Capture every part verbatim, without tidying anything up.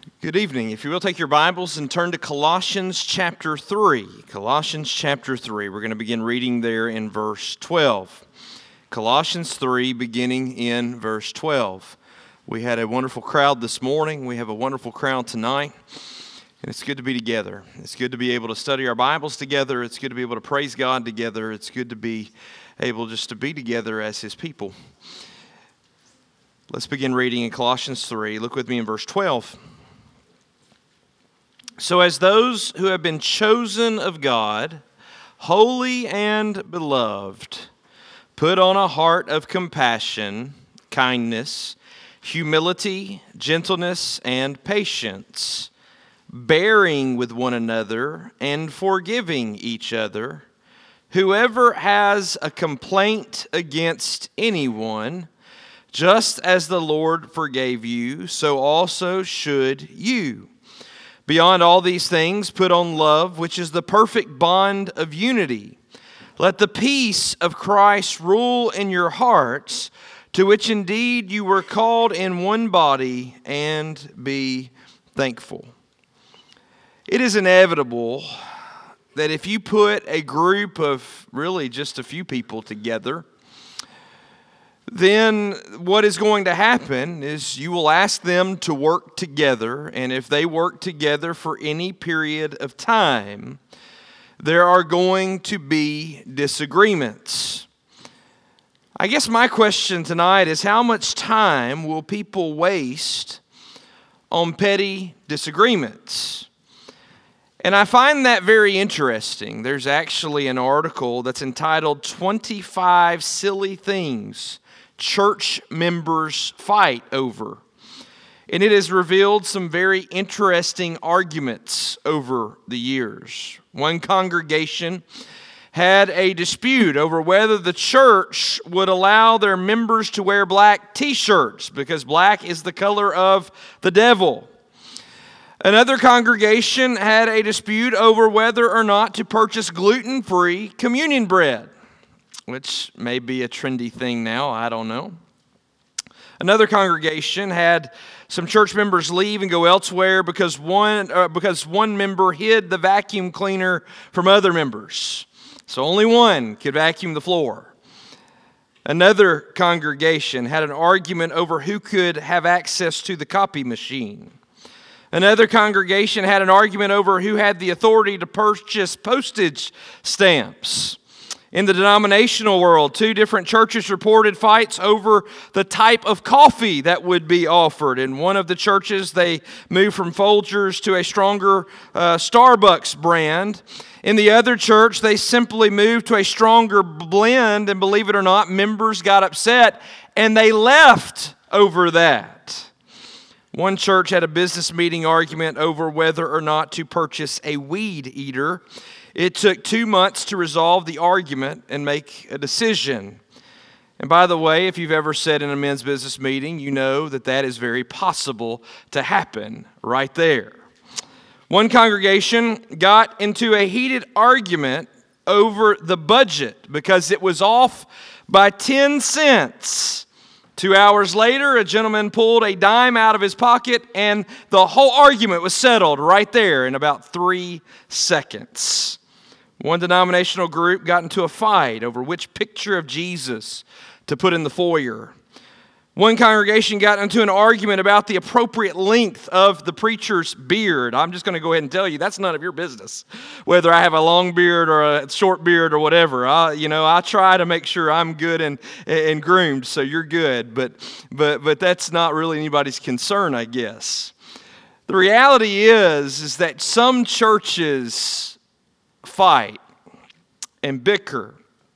Good evening. If you will, take your Bibles and turn to Colossians chapter three. Colossians chapter three. We're going to begin reading there in verse twelve. Colossians three, beginning in verse twelve. We had a wonderful crowd this morning. We have a wonderful crowd tonight. And it's good to be together. It's good to be able to study our Bibles together. It's good to be able to praise God together. It's good to be able just to be together as His people. Let's begin reading in Colossians three. Look with me in verse twelve. So as those who have been chosen of God, holy and beloved, put on a heart of compassion, kindness, humility, gentleness, and patience, bearing with one another and forgiving each other. Whoever has a complaint against anyone, just as the Lord forgave you, so also should you. Beyond all these things, put on love, which is the perfect bond of unity. Let the peace of Christ rule in your hearts, to which indeed you were called in one body, and be thankful. It is inevitable that if you put a group of really just a few people together, then what is going to happen is you will ask them to work together, and if they work together for any period of time, there are going to be disagreements. I guess my question tonight is, how much time will people waste on petty disagreements? And I find that very interesting. There's actually an article that's entitled twenty-five Silly Things Church Members Fight Over. And it has revealed some very interesting arguments over the years. One congregation had a dispute over whether the church would allow their members to wear black t-shirts because black is the color of the devil. Another congregation had a dispute over whether or not to purchase gluten-free communion bread, which may be a trendy thing now, I don't know. Another congregation had some church members leave and go elsewhere because one uh, because one member hid the vacuum cleaner from other members. So only one could vacuum the floor. Another congregation had an argument over who could have access to the copy machine. Another congregation had an argument over who had the authority to purchase postage stamps. In the denominational world, two different churches reported fights over the type of coffee that would be offered. In one of the churches, they moved from Folgers to a stronger uh, Starbucks brand. In the other church, they simply moved to a stronger blend, and believe it or not, members got upset and they left over that. One church had a business meeting argument over whether or not to purchase a weed eater. It took two months to resolve the argument and make a decision. And by the way, if you've ever sat in a men's business meeting, you know that that is very possible to happen right there. One congregation got into a heated argument over the budget because it was off by ten cents. Two hours later, a gentleman pulled a dime out of his pocket, and the whole argument was settled right there in about three seconds. One denominational group got into a fight over which picture of Jesus to put in the foyer. One congregation got into an argument about the appropriate length of the preacher's beard. I'm just going to go ahead and tell you, that's none of your business, whether I have a long beard or a short beard or whatever. I, you know, I try to make sure I'm good and, and groomed, so you're good. But, but, but that's not really anybody's concern, I guess. The reality is, is that some churches fight and bicker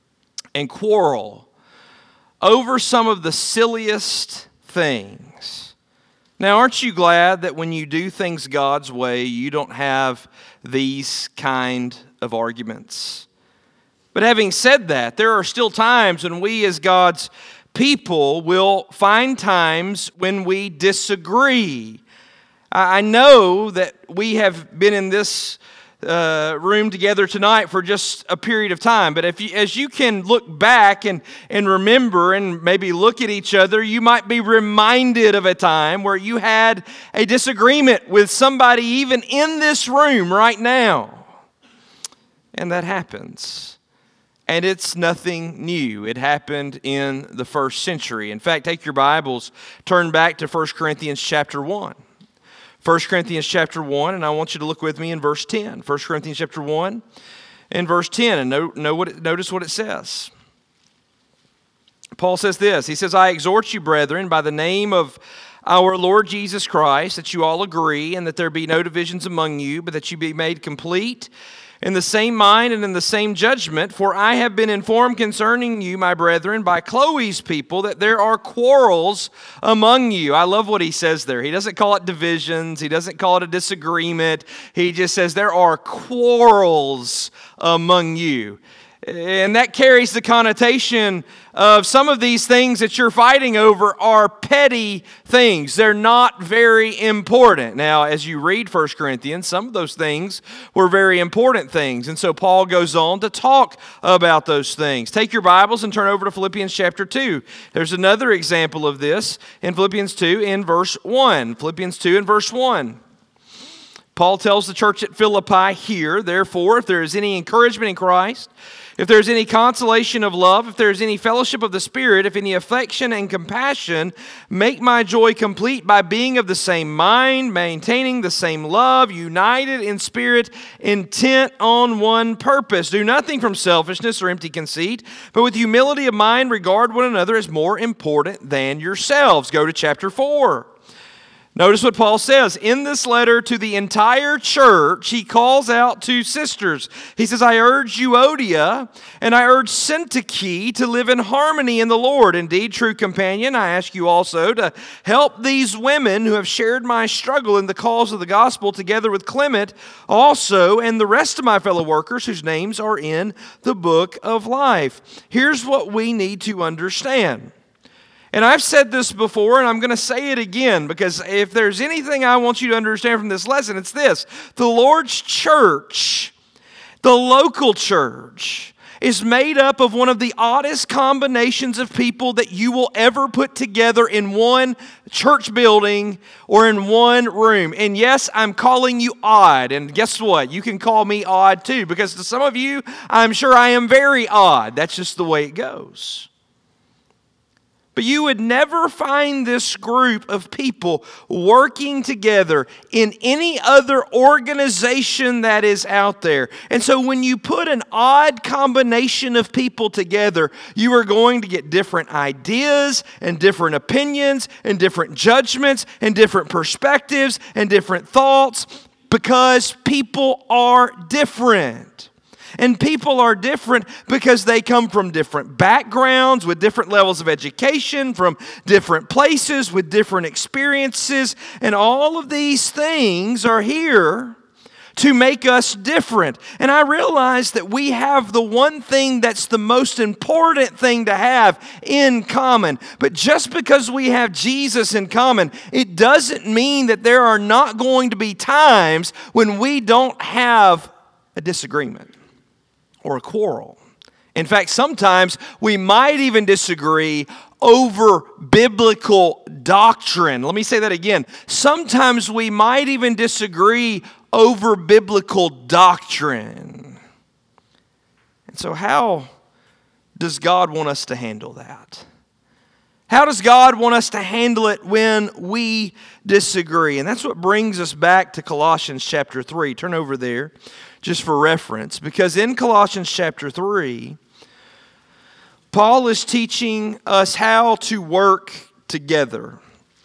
and quarrel over some of the silliest things. Now, aren't you glad that when you do things God's way, you don't have these kind of arguments? But having said that, there are still times when we as God's people will find times when we disagree. I know that we have been in this uh, room together tonight for just a period of time. But if you, as you can look back and, and remember and maybe look at each other, you might be reminded of a time where you had a disagreement with somebody even in this room right now. And that happens. And it's nothing new. It happened in the first century. In fact, take your Bibles, turn back to First Corinthians chapter one. First Corinthians chapter one, and I want you to look with me in verse ten. First Corinthians chapter one and verse ten, and know, know what it, notice what it says. Paul says this. He says, I exhort you, brethren, by the name of our Lord Jesus Christ, that you all agree, and that there be no divisions among you, but that you be made complete in the same mind and in the same judgment. For I have been informed concerning you, my brethren, by Chloe's people, that there are quarrels among you. I love what he says there. He doesn't call it divisions. He doesn't call it a disagreement. He just says there are quarrels among you. And that carries the connotation of some of these things that you're fighting over are petty things. They're not very important. Now, as you read First Corinthians, some of those things were very important things. And so Paul goes on to talk about those things. Take your Bibles and turn over to Philippians chapter two. There's another example of this in Philippians two in verse one. Philippians two in verse one. Paul tells the church at Philippi here, therefore, if there is any encouragement in Christ, if there is any consolation of love, if there is any fellowship of the Spirit, if any affection and compassion, make my joy complete by being of the same mind, maintaining the same love, united in spirit, intent on one purpose. Do nothing from selfishness or empty conceit, but with humility of mind regard one another as more important than yourselves. Go to chapter four. Notice what Paul says. In this letter to the entire church, he calls out two sisters. He says, I urge Euodia and I urge Syntyche to live in harmony in the Lord. Indeed, true companion, I ask you also to help these women who have shared my struggle in the cause of the gospel, together with Clement also and the rest of my fellow workers whose names are in the book of life. Here's what we need to understand. And I've said this before, and I'm going to say it again, because if there's anything I want you to understand from this lesson, it's this. The Lord's church, the local church, is made up of one of the oddest combinations of people that you will ever put together in one church building or in one room. And yes, I'm calling you odd. And guess what? You can call me odd too, because to some of you, I'm sure I am very odd. That's just the way it goes. But you would never find this group of people working together in any other organization that is out there. And so when you put an odd combination of people together, you are going to get different ideas and different opinions and different judgments and different perspectives and different thoughts, because people are different. And people are different because they come from different backgrounds, with different levels of education, from different places, with different experiences. And all of these things are here to make us different. And I realize that we have the one thing that's the most important thing to have in common. But just because we have Jesus in common, it doesn't mean that there are not going to be times when we don't have a disagreement or a quarrel. In fact, sometimes we might even disagree over biblical doctrine. Let me say that again. Sometimes we might even disagree over biblical doctrine. And so how does God want us to handle that? How does God want us to handle it when we disagree? And that's what brings us back to Colossians chapter three. Turn over there just for reference, because in Colossians chapter three, Paul is teaching us how to work together.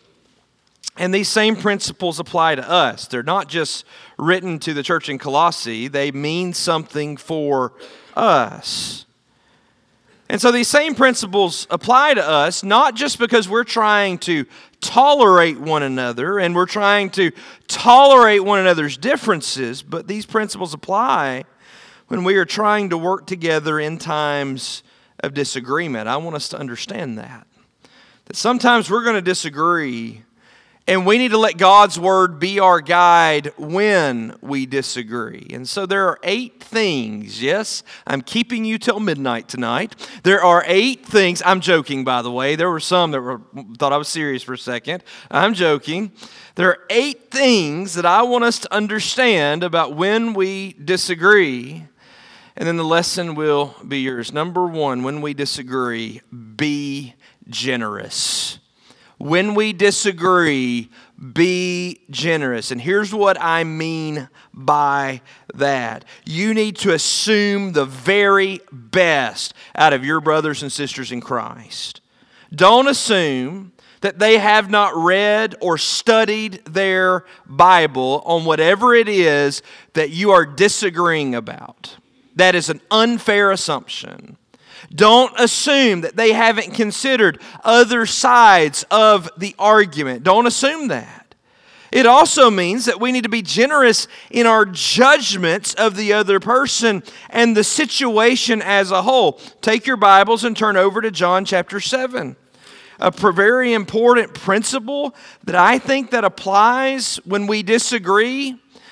And these same principles apply to us. They're not just written to the church in Colossae, they mean something for us. And so these same principles apply to us, not just because we're trying to tolerate one another and we're trying to tolerate one another's differences, but these principles apply when we are trying to work together in times of disagreement. I want us to understand that. That sometimes we're going to disagree, And we need to let God's word be our guide when we disagree. And so there are eight things. Yes, I'm keeping you till midnight tonight. There are eight things. I'm joking, by the way. There were some that were, thought I was serious for a second. I'm joking. There are eight things that I want us to understand about when we disagree. And then the lesson will be yours. Number one, when we disagree, be generous. When we disagree, be generous. And here's what I mean by that. You need to assume the very best out of your brothers and sisters in Christ. Don't assume that they have not read or studied their Bible on whatever it is that you are disagreeing about. That is an unfair assumption. Don't assume that they haven't considered other sides of the argument. Don't assume that. It also means that we need to be generous in our judgments of the other person and the situation as a whole. Take your Bibles and turn over to John chapter seven. A very important principle that I think that applies when we disagree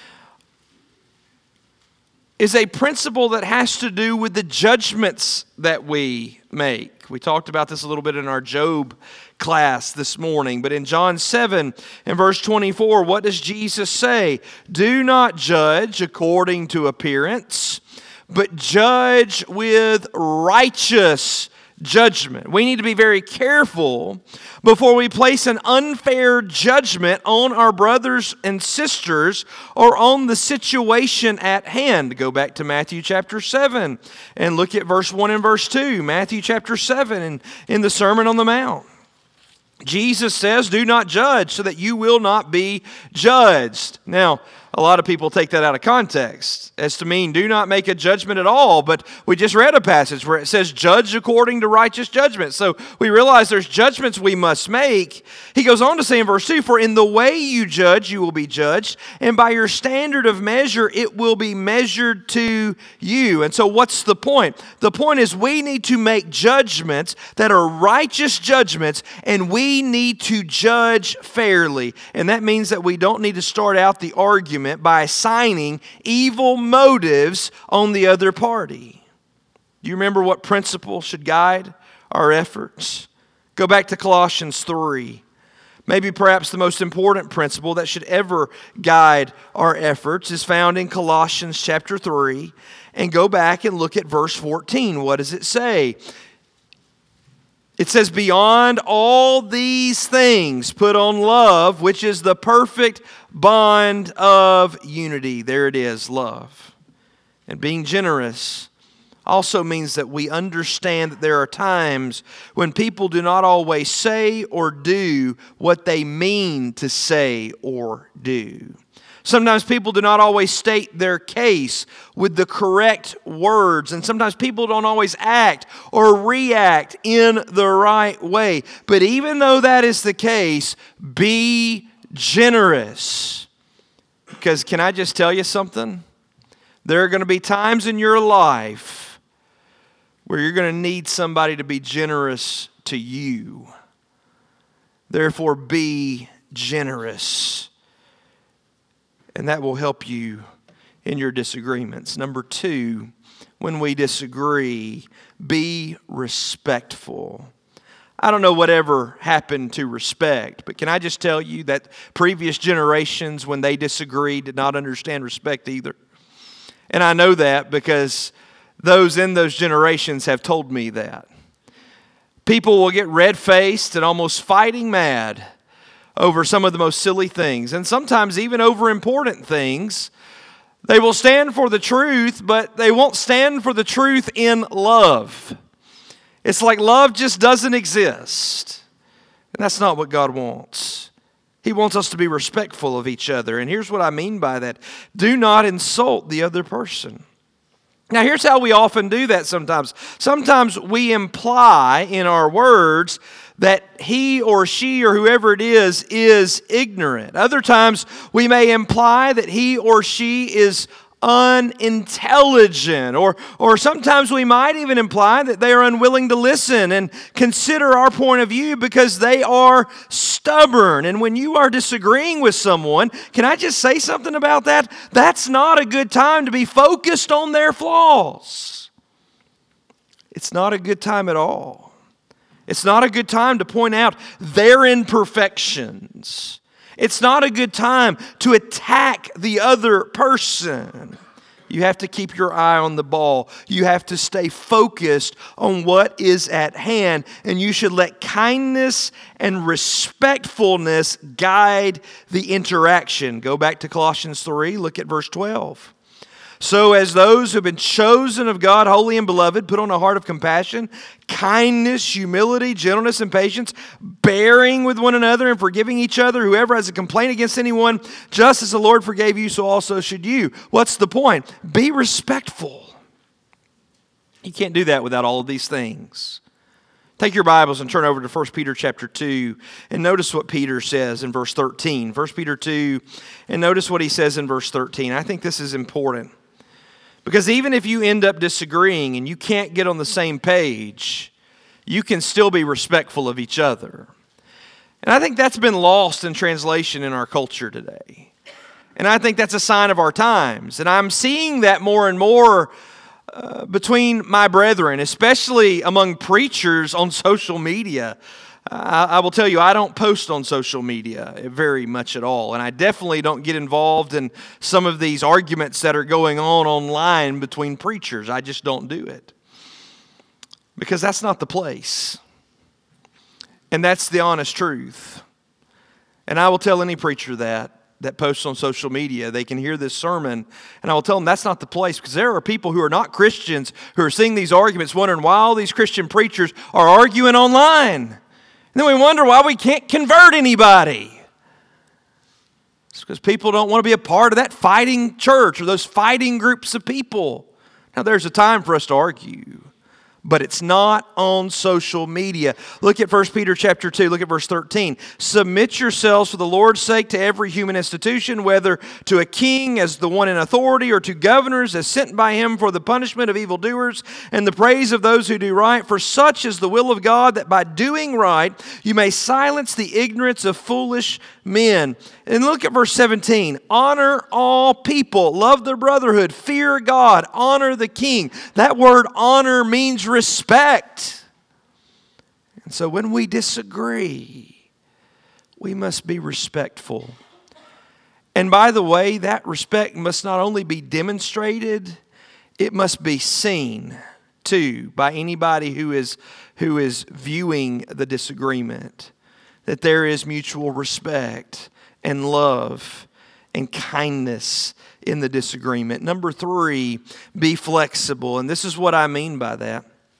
is a principle that has to do with the judgments that we make. We talked about this a little bit in our Job class this morning, but in John seven and verse twenty-four, what does Jesus say? Do not judge according to appearance, but judge with righteous judgment. We need to be very careful before we place an unfair judgment on our brothers and sisters or on the situation at hand. Go back to Matthew chapter seven and look at verse one and verse two. Matthew chapter seven and in the Sermon on the Mount. Jesus says, do not judge so that you will not be judged. Now, a lot of people take that out of context as to mean do not make a judgment at all, but we just read a passage where it says judge according to righteous judgment. So we realize there's judgments we must make. He goes on to say in verse two, for in the way you judge, you will be judged, and by your standard of measure, it will be measured to you. And so what's the point? The point is we need to make judgments that are righteous judgments, and we need to judge fairly. And that means that we don't need to start out the argument by assigning evil motives on the other party. Do you remember what principle should guide our efforts? Go back to Colossians three. Maybe perhaps the most important principle that should ever guide our efforts is found in Colossians chapter three. And go back and look at verse fourteen. What does it say? It says, beyond all these things, put on love, which is the perfect bond of unity. There it is, love. And being generous also means that we understand that there are times when people do not always say or do what they mean to say or do. Sometimes people do not always state their case with the correct words, and sometimes people don't always act or react in the right way. But even though that is the case, be generous. Because can I just tell you something? There are going to be times in your life where you're going to need somebody to be generous to you. Therefore, be generous. And that will help you in your disagreements. Number two, when we disagree, be respectful. I don't know whatever happened to respect, but can I just tell you that previous generations, when they disagreed, did not understand respect either. And I know that because those in those generations have told me that. People will get red-faced and almost fighting mad over some of the most silly things, and sometimes even over important things. They will stand for the truth, but they won't stand for the truth in love. It's like love just doesn't exist. And that's not what God wants. He wants us to be respectful of each other. And here's what I mean by that. Do not insult the other person. Now, here's how we often do that sometimes. Sometimes we imply in our words that he or she or whoever it is is ignorant. Other times we may imply that he or she is unintelligent. Or, or sometimes we might even imply that they are unwilling to listen and consider our point of view because they are stubborn. And when you are disagreeing with someone, can I just say something about that? That's not a good time to be focused on their flaws. It's not a good time at all. It's not a good time to point out their imperfections. It's not a good time to attack the other person. You have to keep your eye on the ball. You have to stay focused on what is at hand. And you should let kindness and respectfulness guide the interaction. Go back to Colossians three, look at verse twelve. So as those who have been chosen of God, holy and beloved, put on a heart of compassion, kindness, humility, gentleness, and patience, bearing with one another and forgiving each other. Whoever has a complaint against anyone, just as the Lord forgave you, so also should you. What's the point? Be respectful. You can't do that without all of these things. Take your Bibles and turn over to First Peter chapter two and notice what Peter says in verse thirteen. First Peter two, and notice what he says in verse thirteen. I think this is important. Because even if you end up disagreeing and you can't get on the same page, you can still be respectful of each other. And I think that's been lost in translation in our culture today. And I think that's a sign of our times. And I'm seeing that more and more uh, between my brethren, especially among preachers on social media. I, I will tell you, I don't post on social media very much at all. And I definitely don't get involved in some of these arguments that are going on online between preachers. I just don't do it. Because that's not the place. And that's the honest truth. And I will tell any preacher that, that posts on social media. They can hear this sermon, and I will tell them that's not the place, because there are people who are not Christians who are seeing these arguments, wondering why all these Christian preachers are arguing online. And then we wonder why we can't convert anybody. It's because people don't want to be a part of that fighting church or those fighting groups of people. Now, there's a time for us to argue, but it's not on social media. Look at First Peter chapter two, look at verse thirteen. Submit yourselves for the Lord's sake to every human institution, whether to a king as the one in authority or to governors as sent by him for the punishment of evildoers and the praise of those who do right. For such is the will of God, that by doing right you may silence the ignorance of foolish men. And look at verse seventeen. Honor all people, love their brotherhood, fear God, honor the king. That word honor means respect. And so when we disagree, we must be respectful. And by the way, that respect must not only be demonstrated, it must be seen too by anybody who is, who is viewing the disagreement. That there is mutual respect and love and kindness in the disagreement. Number three, be flexible. And this is what I mean by that.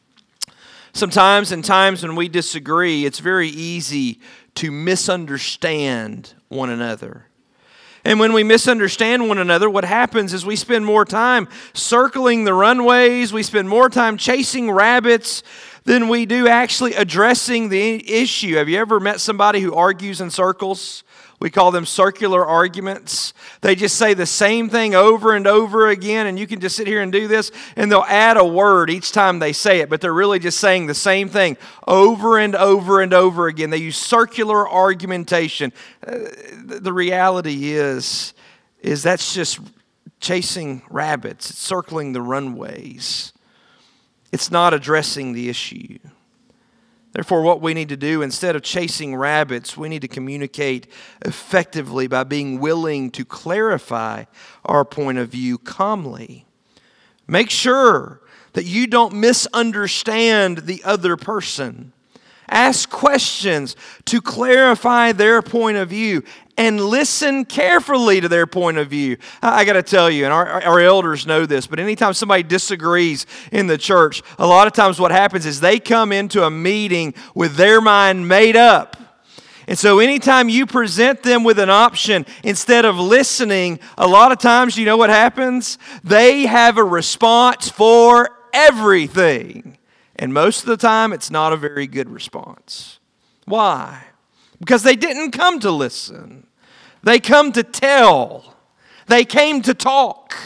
Sometimes in times when we disagree, it's very easy to misunderstand one another. And when we misunderstand one another, what happens is we spend more time circling the runways, we spend more time chasing rabbits than we do actually addressing the issue. Have you ever met somebody who argues in circles? We call them circular arguments. They just say the same thing over and over again, and you can just sit here and do this, and they'll add a word each time they say it, but they're really just saying the same thing over and over and over again. They use circular argumentation. Uh, the reality is, is that's just chasing rabbits. It's circling the runways. It's not addressing the issue. Therefore, what we need to do, instead of chasing rabbits, we need to communicate effectively by being willing to clarify our point of view calmly. Make sure that you don't misunderstand the other person. Ask questions to clarify their point of view and listen carefully to their point of view. I, I got to tell you, and our, our elders know this, but anytime somebody disagrees in the church, a lot of times what happens is they come into a meeting with their mind made up. And so anytime you present them with an option, instead of listening, a lot of times, you know what happens? They have a response for everything. And most of the time, it's not a very good response. Why? Because they didn't come to listen. They come to tell. They came to talk.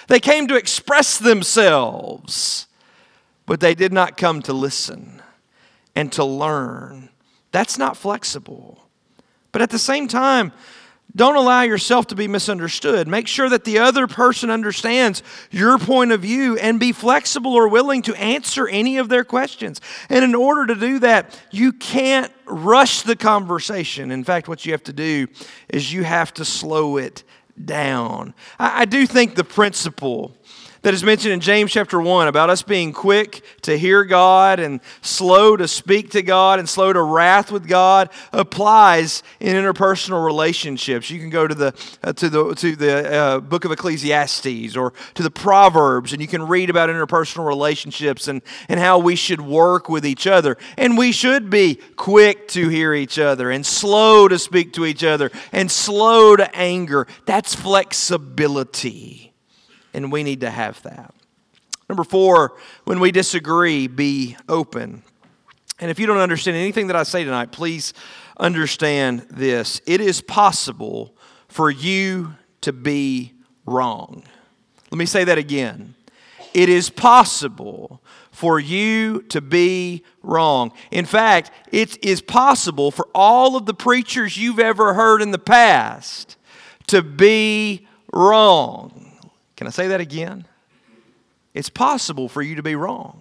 They came to express themselves, but they did not come to listen and to learn. That's not flexible. But at the same time, don't allow yourself to be misunderstood. Make sure that the other person understands your point of view and be flexible or willing to answer any of their questions. And in order to do that, you can't rush the conversation. In fact, what you have to do is you have to slow it down. I, I do think the principle that is mentioned in James chapter one about us being quick to hear God and slow to speak to God and slow to wrath with God applies in interpersonal relationships. You can go to the uh, to the to the uh, book of Ecclesiastes or to the Proverbs, and you can read about interpersonal relationships and, and how we should work with each other. And we should be quick to hear each other and slow to speak to each other and slow to anger. That's flexibility. And we need to have that. Number four, when we disagree, be open. And if you don't understand anything that I say tonight, please understand this. It is possible for you to be wrong. Let me say that again. It is possible for you to be wrong. In fact, it is possible for all of the preachers you've ever heard in the past to be wrong. Can I say that again? It's possible for you to be wrong.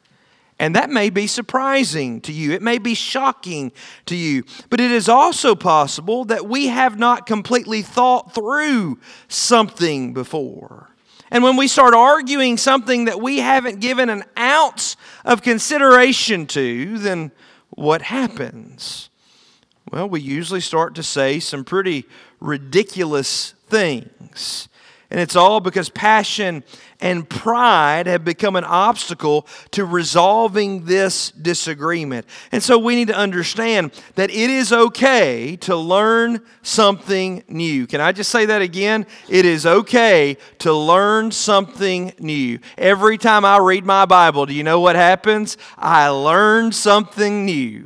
And that may be surprising to you. It may be shocking to you. But it is also possible that we have not completely thought through something before. And when we start arguing something that we haven't given an ounce of consideration to, then what happens? Well, we usually start to say some pretty ridiculous things. And it's all because passion and pride have become an obstacle to resolving this disagreement. And so we need to understand that it is okay to learn something new. Can I just say that again? It is okay to learn something new. Every time I read my Bible, do you know what happens? I learn something new.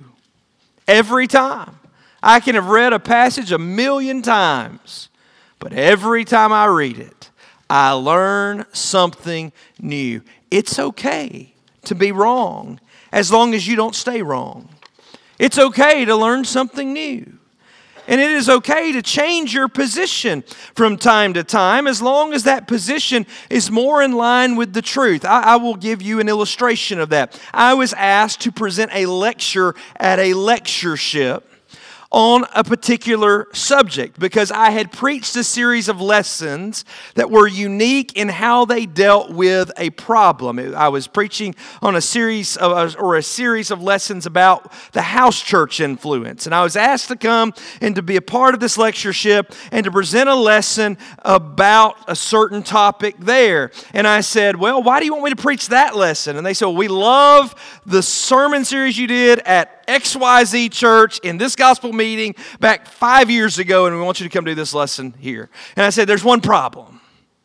Every time. I can have read a passage a million times, but every time I read it, I learn something new. It's okay to be wrong as long as you don't stay wrong. It's okay to learn something new. And it is okay to change your position from time to time as long as that position is more in line with the truth. I, I will give you an illustration of that. I was asked to present a lecture at a lectureship on a particular subject because I had preached a series of lessons that were unique in how they dealt with a problem. I was preaching on a series of, or a series of lessons about the house church influence, and I was asked to come and to be a part of this lectureship and to present a lesson about a certain topic there. And I said, well, why do you want me to preach that lesson? And they said, well, we love the sermon series you did at X Y Z church in this gospel meeting back five years ago, and we want you to come do this lesson here. And I said, there's one problem.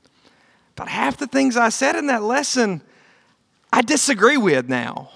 About half the things I said in that lesson, I disagree with now.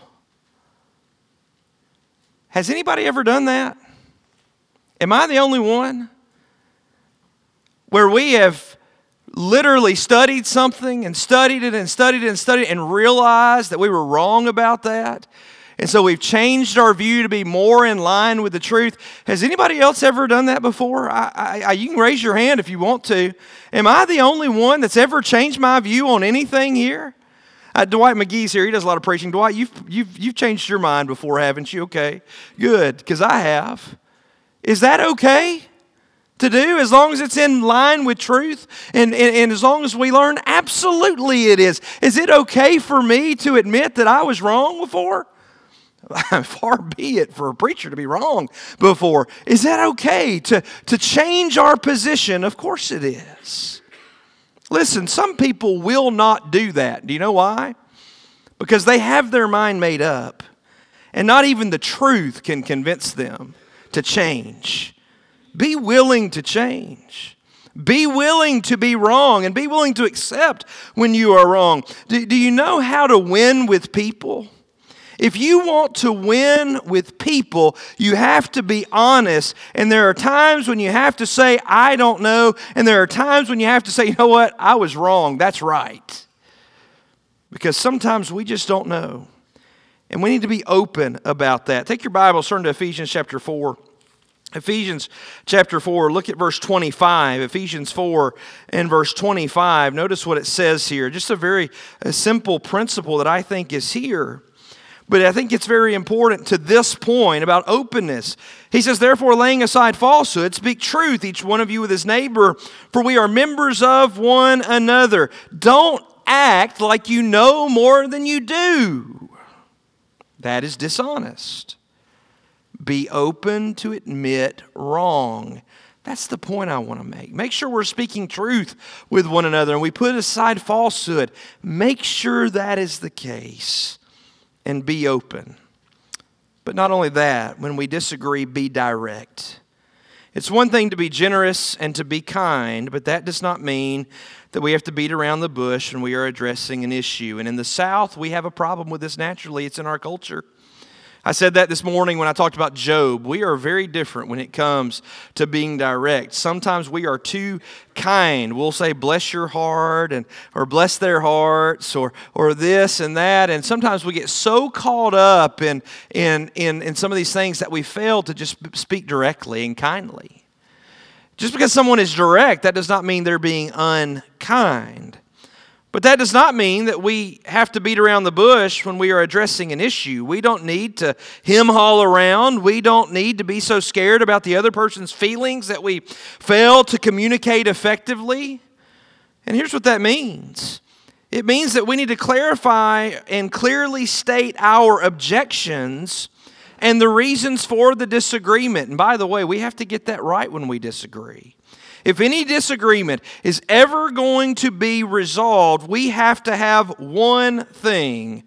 Has anybody ever done that? Am I the only one? Where we have literally studied something and studied it and studied it and studied it and realized that we were wrong about that. And so we've changed our view to be more in line with the truth. Has anybody else ever done that before? I, I, I, you can raise your hand if you want to. Am I the only one that's ever changed my view on anything here? Uh, Dwight McGee's here. He does a lot of preaching. Dwight, you've, you've, you've changed your mind before, haven't you? Okay, good, because I have. Is that okay to do as long as it's in line with truth and, and, and as long as we learn? Absolutely it is. Is it okay for me to admit that I was wrong before? Far be it for a preacher to be wrong before. Is that okay to, to change our position? Of course it is. Listen, some people will not do that. Do you know why? Because they have their mind made up, and not even the truth can convince them to change. Be willing to change. Be willing to be wrong, and be willing to accept when you are wrong. Do, do you know how to win with people? If you want to win with people, you have to be honest. And there are times when you have to say, I don't know. And there are times when you have to say, you know what, I was wrong. That's right. Because sometimes we just don't know. And we need to be open about that. Take your Bible, turn to Ephesians chapter four. Ephesians chapter four, look at verse twenty-five. Ephesians four and verse twenty-five. Notice what it says here. Just a very a simple principle that I think is here. But I think it's very important to this point about openness. He says, therefore, laying aside falsehood, speak truth, each one of you with his neighbor, for we are members of one another. Don't act like you know more than you do. That is dishonest. Be open to admit wrong. That's the point I want to make. Make sure we're speaking truth with one another and we put aside falsehood. Make sure that is the case. And be open. But not only that, when we disagree, be direct. It's one thing to be generous and to be kind, but that does not mean that we have to beat around the bush when we are addressing an issue. And in the South, we have a problem with this naturally. It's in our culture. I said that this morning when I talked about Job. We are very different when it comes to being direct. Sometimes we are too kind. We'll say, bless your heart, and or bless their hearts, or or this and that. And sometimes we get so caught up in, in, in, in some of these things that we fail to just speak directly and kindly. Just because someone is direct, that does not mean they're being unkind. But that does not mean that we have to beat around the bush when we are addressing an issue. We don't need to hem-haul around. We don't need to be so scared about the other person's feelings that we fail to communicate effectively. And here's what that means. It means that we need to clarify and clearly state our objections and the reasons for the disagreement. And by the way, we have to get that right when we disagree. If any disagreement is ever going to be resolved, we have to have one thing,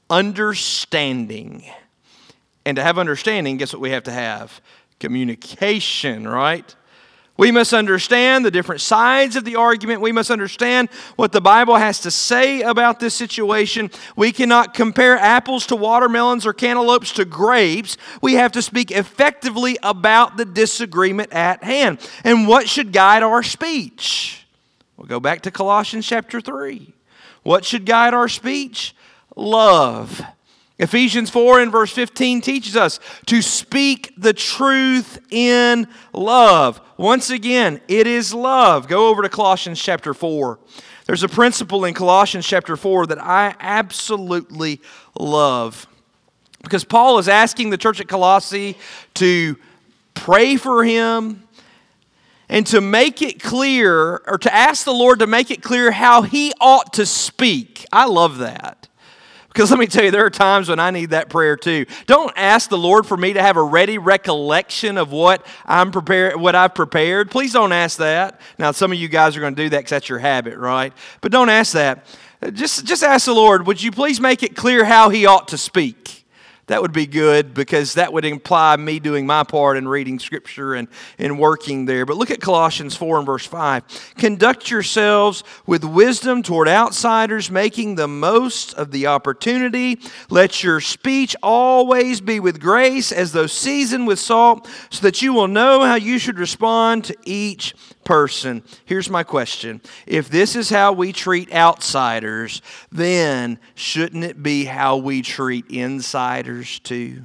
understanding. And to have understanding, guess what we have to have? Communication, right? We must understand the different sides of the argument. We must understand what the Bible has to say about this situation. We cannot compare apples to watermelons or cantaloupes to grapes. We have to speak effectively about the disagreement at hand. And what should guide our speech? We'll go back to Colossians chapter three. What should guide our speech? Love. Ephesians four and verse fifteen teaches us to speak the truth in love. Once again, it is love. Go over to Colossians chapter four. There's a principle in Colossians chapter four that I absolutely love. Because Paul is asking the church at Colossae to pray for him and to make it clear, or to ask the Lord to make it clear how he ought to speak. I love that. Because let me tell you, there are times when I need that prayer too. Don't ask the Lord for me to have a ready recollection of what I'm prepared, what I've prepared. Please don't ask that. Now, some of you guys are going to do that because that's your habit, right? But don't ask that. Just, just ask the Lord, would you please make it clear how he ought to speak? That would be good, because that would imply me doing my part in reading Scripture and, and working there. But look at Colossians four and verse five. Conduct yourselves with wisdom toward outsiders, making the most of the opportunity. Let your speech always be with grace, as though seasoned with salt, so that you will know how you should respond to each person. Here's my question. If this is how we treat outsiders, then shouldn't it be how we treat insiders too?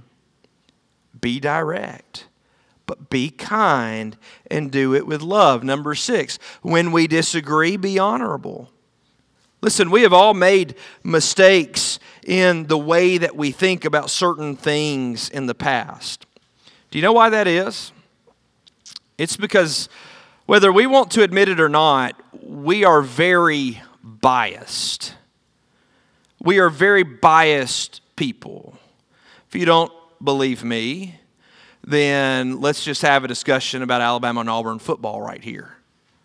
Be direct, but be kind and do it with love. Number six, when we disagree, be honorable. Listen, we have all made mistakes in the way that we think about certain things in the past. Do you know why that is? It's because whether we want to admit it or not, we are very biased. We are very biased people. If you don't believe me, then let's just have a discussion about Alabama and Auburn football right here.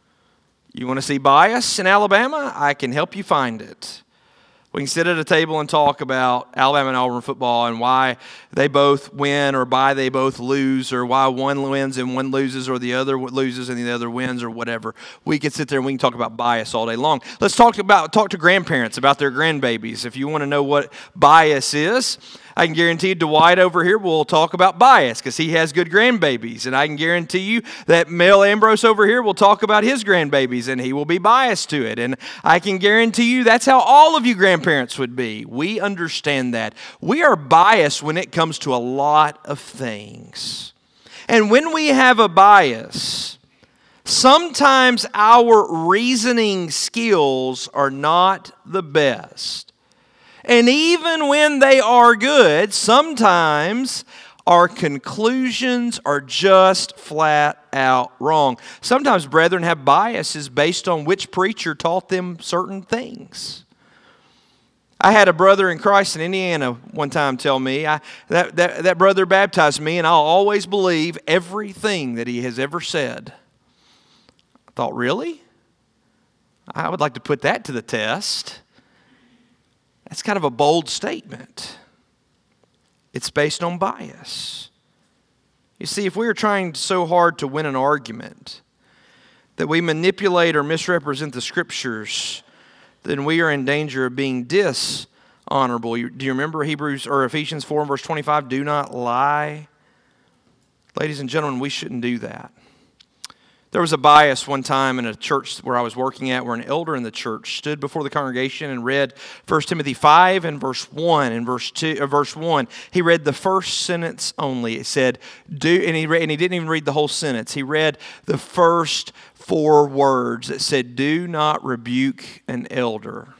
You want to see bias in Alabama? I can help you find it. We can sit at a table and talk about Alabama and Auburn football and why they both win or why they both lose, or why one wins and one loses, or the other loses and the other wins, or whatever. We can sit there and we can talk about bias all day long. Let's talk about talk to grandparents about their grandbabies if you want to know what bias is. I can guarantee you Dwight over here will talk about bias because he has good grandbabies. And I can guarantee you that Mel Ambrose over here will talk about his grandbabies and he will be biased to it. And I can guarantee you that's how all of you grandparents would be. We understand that. We are biased when it comes to a lot of things. And when we have a bias, sometimes our reasoning skills are not the best. And even when they are good, sometimes our conclusions are just flat out wrong. Sometimes brethren have biases based on which preacher taught them certain things. I had a brother in Christ in Indiana one time tell me, I, that, that, that brother baptized me, and I'll always believe everything that he has ever said. I thought, really? I would like to put that to the test. That's kind of a bold statement. It's based on bias. You see, if we are trying so hard to win an argument that we manipulate or misrepresent the Scriptures, then we are in danger of being dishonorable. Do you remember Hebrews or Ephesians four and verse twenty-five? Do not lie. Ladies and gentlemen, we shouldn't do that. There was a bias one time in a church where I was working at where an elder in the church stood before the congregation and read First Timothy five and verse one and verse two, or verse one. He read the first sentence only. It said, "Do," and he read, and he didn't even read the whole sentence. He read the first four words that said, "Do not rebuke an elder."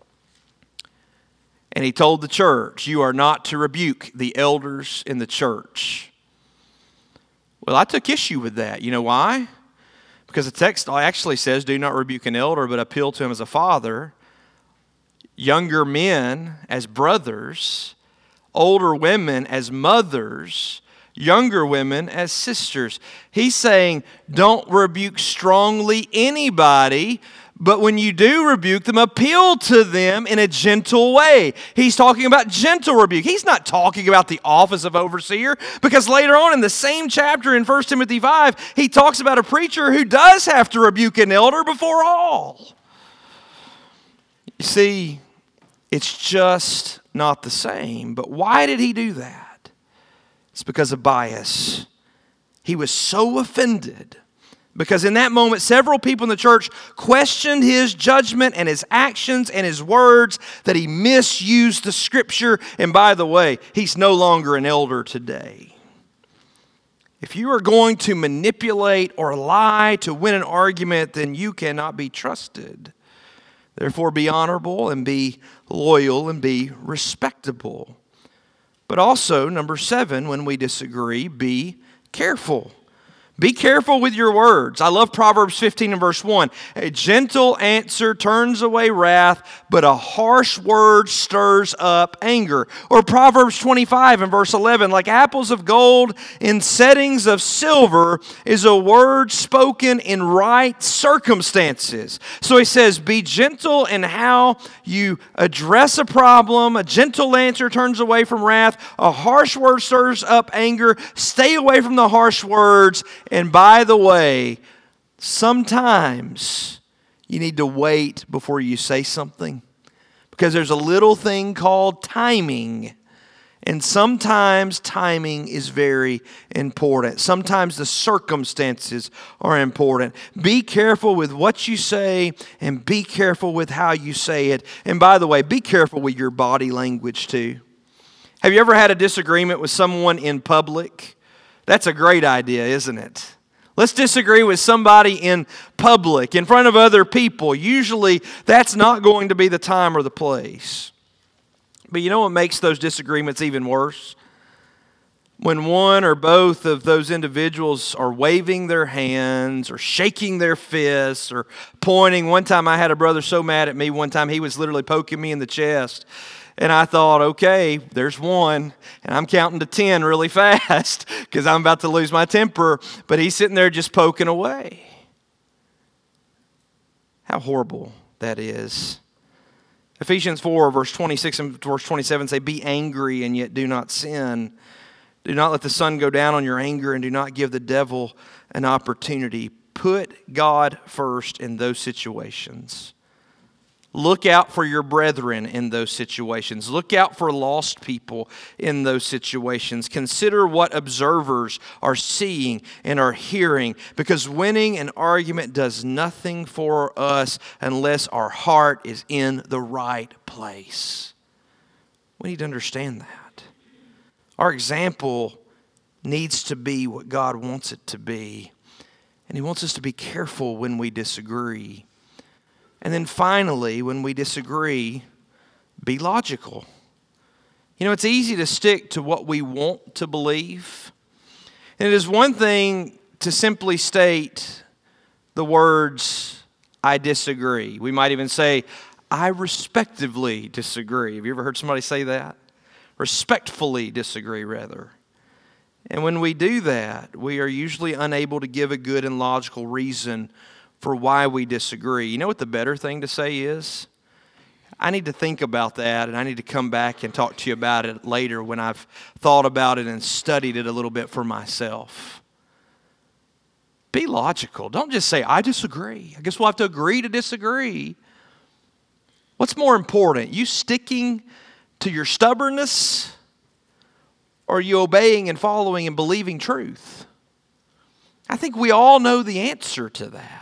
And he told the church, "You are not to rebuke the elders in the church." Well, I took issue with that. You know why? Because the text actually says, "Do not rebuke an elder, but appeal to him as a father." Younger men as brothers, older women as mothers, younger women as sisters. He's saying, don't rebuke strongly anybody, but when you do rebuke them, appeal to them in a gentle way. He's talking about gentle rebuke. He's not talking about the office of overseer, because later on in the same chapter in First Timothy five, he talks about a preacher who does have to rebuke an elder before all. You see, it's just not the same. But why did he do that? It's because of bias. He was so offended because in that moment, several people in the church questioned his judgment and his actions and his words, that he misused the Scripture. And by the way, he's no longer an elder today. If you are going to manipulate or lie to win an argument, then you cannot be trusted. Therefore, be honorable and be loyal and be respectable. But also, number seven, when we disagree, be careful. Be careful with your words. I love Proverbs fifteen and verse one. A gentle answer turns away wrath, but a harsh word stirs up anger. Or Proverbs twenty-five and verse eleven. Like apples of gold in settings of silver is a word spoken in right circumstances. So he says, be gentle in how you address a problem. A gentle answer turns away from wrath. A harsh word stirs up anger. Stay away from the harsh words. And by the way, sometimes you need to wait before you say something, because there's a little thing called timing. And sometimes timing is very important. Sometimes the circumstances are important. Be careful with what you say and be careful with how you say it. And by the way, be careful with your body language too. Have you ever had a disagreement with someone in public? That's a great idea, isn't it? Let's disagree with somebody in public, in front of other people. Usually, that's not going to be the time or the place. But you know what makes those disagreements even worse? When one or both of those individuals are waving their hands or shaking their fists or pointing. One time I had a brother so mad at me one time, he was literally poking me in the chest. And I thought, okay, there's one. And I'm counting to ten really fast because I'm about to lose my temper. But he's sitting there just poking away. How horrible that is. Ephesians four, verse twenty-six and verse twenty-seven say, be angry and yet do not sin. Do not let the sun go down on your anger and do not give the devil an opportunity. Put God first in those situations. Look out for your brethren in those situations. Look out for lost people in those situations. Consider what observers are seeing and are hearing, because winning an argument does nothing for us unless our heart is in the right place. We need to understand that. Our example needs to be what God wants it to be. And He wants us to be careful when we disagree. And then finally, when we disagree, be logical. You know, it's easy to stick to what we want to believe. And it is one thing to simply state the words, I disagree. We might even say, I respectively disagree. Have you ever heard somebody say that? Respectfully disagree, rather. And when we do that, we are usually unable to give a good and logical reason for why we disagree. You know what the better thing to say is? I need to think about that, and I need to come back and talk to you about it later when I've thought about it and studied it a little bit for myself. Be logical. Don't just say, I disagree. I guess we'll have to agree to disagree. What's more important, you sticking to your stubbornness, or are you obeying and following and believing truth? I think we all know the answer to that.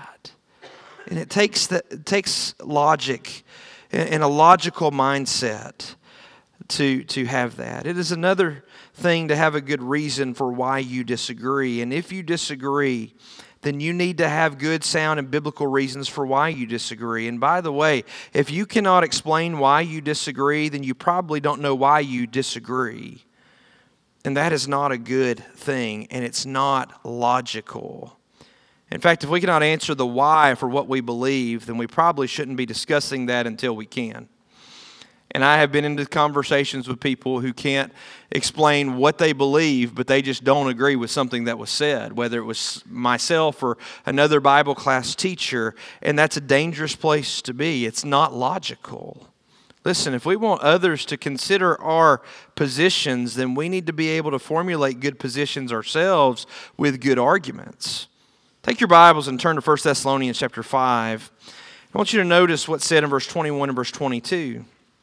And it takes the, it takes logic and a logical mindset to, to have that. It is another thing to have a good reason for why you disagree. And if you disagree, then you need to have good, sound, and biblical reasons for why you disagree. And by the way, if you cannot explain why you disagree, then you probably don't know why you disagree. And that is not a good thing, and it's not logical. In fact, if we cannot answer the why for what we believe, then we probably shouldn't be discussing that until we can. And I have been into conversations with people who can't explain what they believe, but they just don't agree with something that was said, whether it was myself or another Bible class teacher, and that's a dangerous place to be. It's not logical. Listen, if we want others to consider our positions, then we need to be able to formulate good positions ourselves with good arguments. Take your Bibles and turn to First Thessalonians chapter five. I want you to notice what's said in verse twenty-one and verse twenty-two.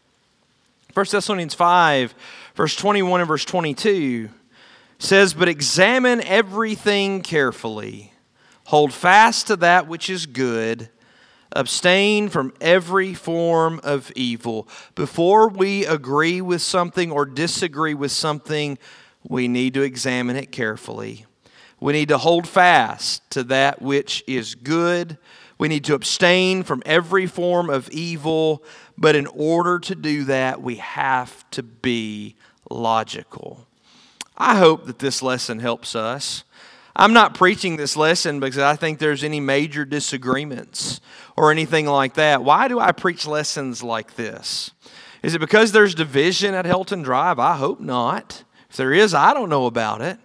First Thessalonians five, verse twenty-one and verse twenty-two says, But examine everything carefully, hold fast to that which is good, abstain from every form of evil. Before we agree with something or disagree with something, we need to examine it carefully. We need to hold fast to that which is good. We need to abstain from every form of evil. But in order to do that, we have to be logical. I hope that this lesson helps us. I'm not preaching this lesson because I think there's any major disagreements or anything like that. Why do I preach lessons like this? Is it because there's division at Helton Drive? I hope not. If there is, I don't know about it.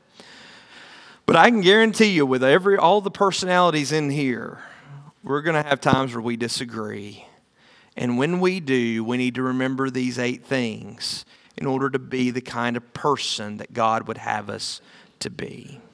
But I can guarantee you, with every all the personalities in here, we're going to have times where we disagree. And when we do, we need to remember these eight things in order to be the kind of person that God would have us to be.